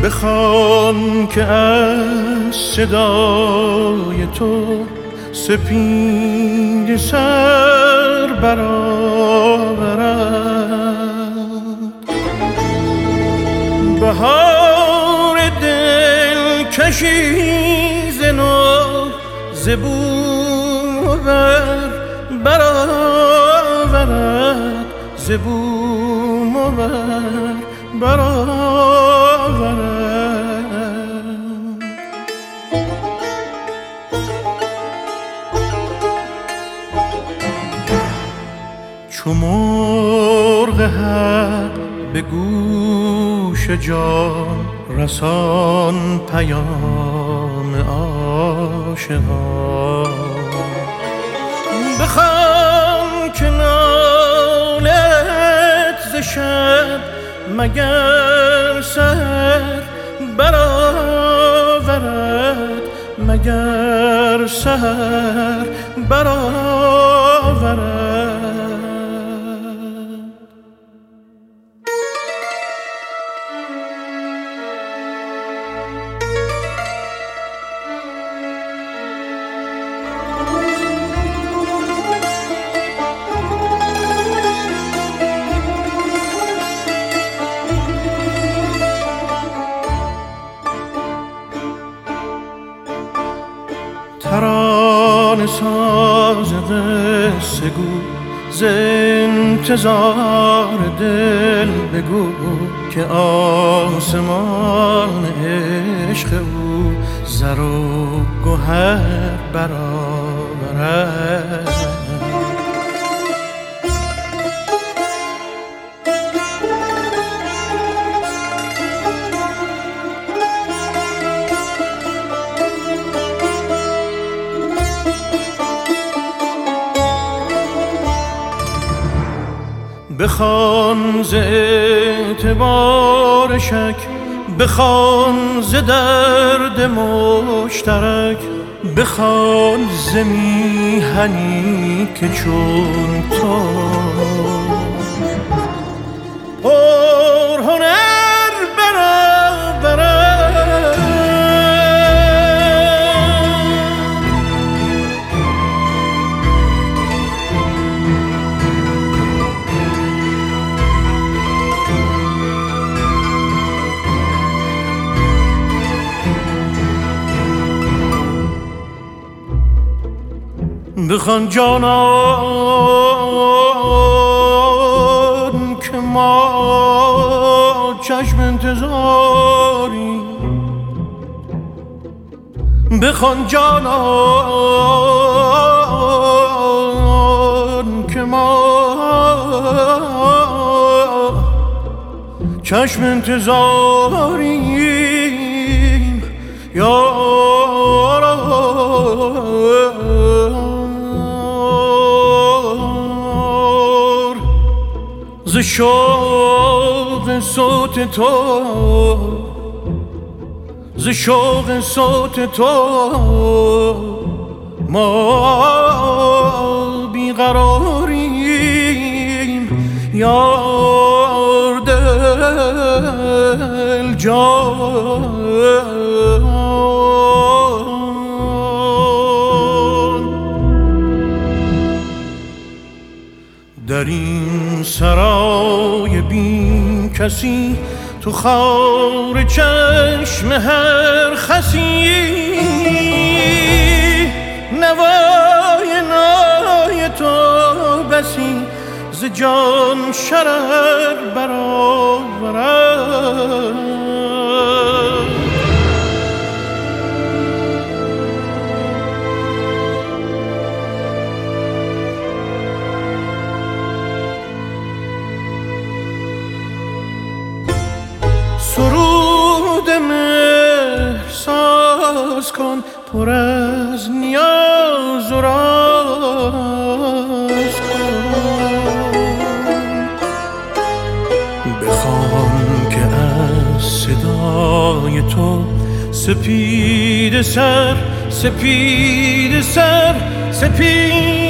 بخوان که از صدای تو سپید سر برآورد. بهار دلکشی ز نو ز بوم و بر برآورد، ز بوم و بر برآورد. چو مرغ حق به گوش جان رسان پیام عاشقان. بخوان که نالت ز شب مگر سحر برآورد، مگر سحر برآورد. ترانه ساز قصه گو ز انتظار دل بگو که آسمان عشق او زر و گوهر برآورد. بخوان ز اعتبار شک، بخوان ز درد مشترک، بخوان ز میهنی که چون تو پرهنر برآورد. بخوان جانان که ما چشم انتظاری، بخوان جانان که ما چشم انتظاریم یارا. ز شوق صوت تو، ز شوق صوت تو ما بیقراریم یار دل جان. در این سرای بی کسی تو خار چشم هر خسی، نوای نای تو بسی ز جان شرر برآورد. سرود مهر ساز کن پر از نیاز و راز کن. بخوان که از صدای تو سپید سر، سپید سر، سپید